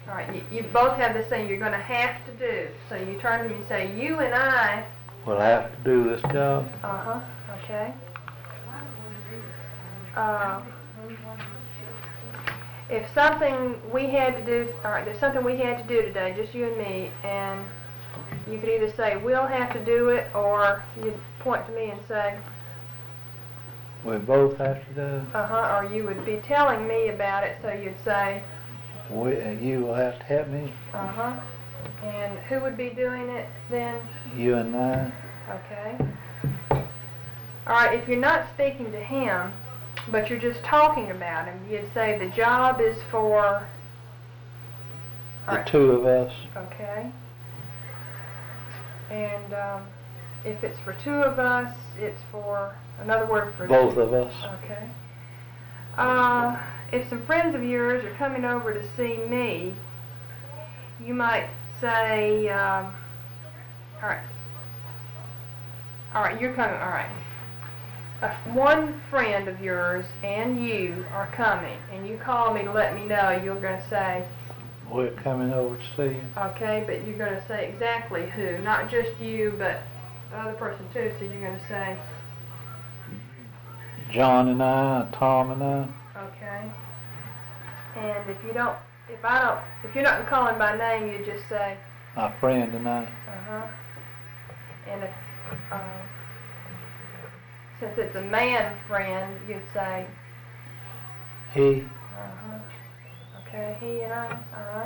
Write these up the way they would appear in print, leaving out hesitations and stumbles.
All right, you both have this thing you're going to have to do. So you turn to me and say, you and I. Will have to do this job. Uh-huh, okay. If something we had to do, all right, there's something we had to do today, just you and me, and you could either say, we'll have to do it, or you'd point to me and say, We both have to do it. uh-huh, or you would be telling me about it, so you'd say, You will have to help me. uh-huh. And who would be doing it then? You and I. Okay. All right, if you're not speaking to him, but you're just talking about him, you'd say the job is for... The two of us. Okay. And if it's for two of us, it's for another word for... Both of us. Okay. If some friends of yours are coming over to see me, you might say, all right, you're coming, all right. One friend of yours and you are coming, and you call me to let me know, you're going to say... We're coming over to see you. Okay, but you're going to say exactly who, not just you, but the other person too, so you're going to say... John and I, Tom and I. Okay. And if you're not calling by name, you just say... My friend and I. Uh-huh. And if, since it's a man friend, you'd say... He. Uh-huh. Okay, he and I,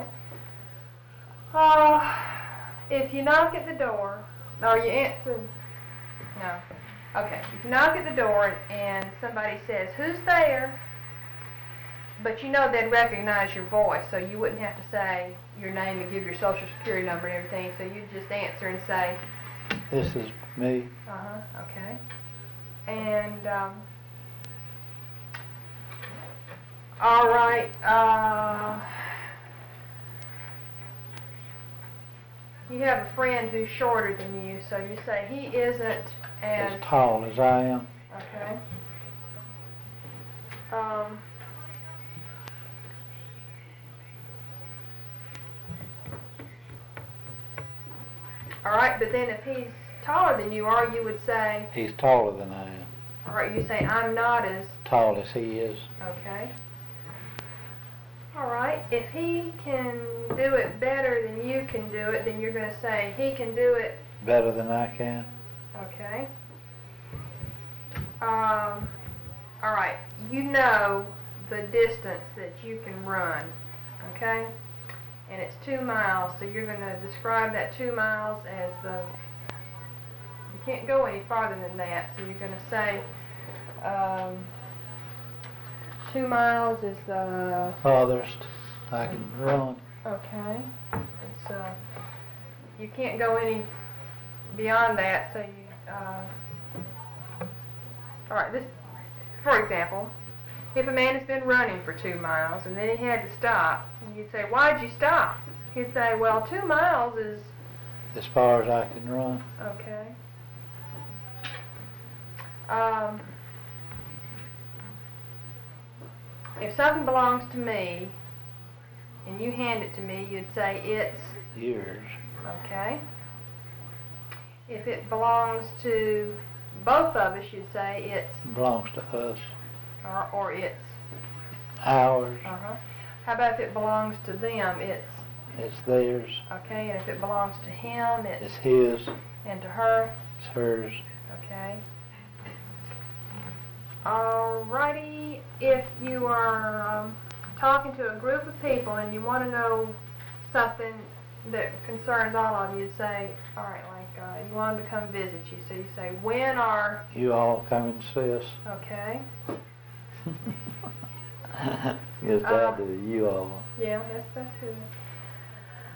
all right. If you knock at the door, or you answer... No. Okay, if you knock at the door and somebody says, who's there? But you know they'd recognize your voice, so you wouldn't have to say your name and give your social security number and everything, so you just answer and say... This is me. Uh-huh, okay. And, all right, you have a friend who's shorter than you, so you say he isn't As tall as I am. Okay. All right, but then if he's taller than you are, you would say... He's taller than I am. All right, you say, I'm not as... Tall as he is. Okay. All right, if he can do it better than you can do it, then you're going to say, he can do it... Better than I can. Okay. All right, you know the distance that you can run, okay? And it's 2 miles, so you're going to describe that 2 miles as the... You can't go any farther than that, so you're going to say 2 miles is the... Farthest I can run. Okay. It's, you can't go any beyond that, so you... all right, this, for example, if a man has been running for 2 miles and then he had to stop, and you'd say, why'd you stop? He'd say, well, 2 miles is... As far as I can run. Okay. If something belongs to me and you hand it to me, you'd say it's... Yours. Okay. If it belongs to both of us, you'd say it's... Belongs to us. Or it's... Ours. Uh-huh. How about if it belongs to them, it's... It's theirs. Okay, and if it belongs to him, It's his. And to her? It's hers. Okay. Alrighty, if you are talking to a group of people and you want to know something that concerns all of you, say, alright, like you want them to come visit you, so you say, when are... You all come and see us. Okay. Yes, I do. You all. Yeah, that's good.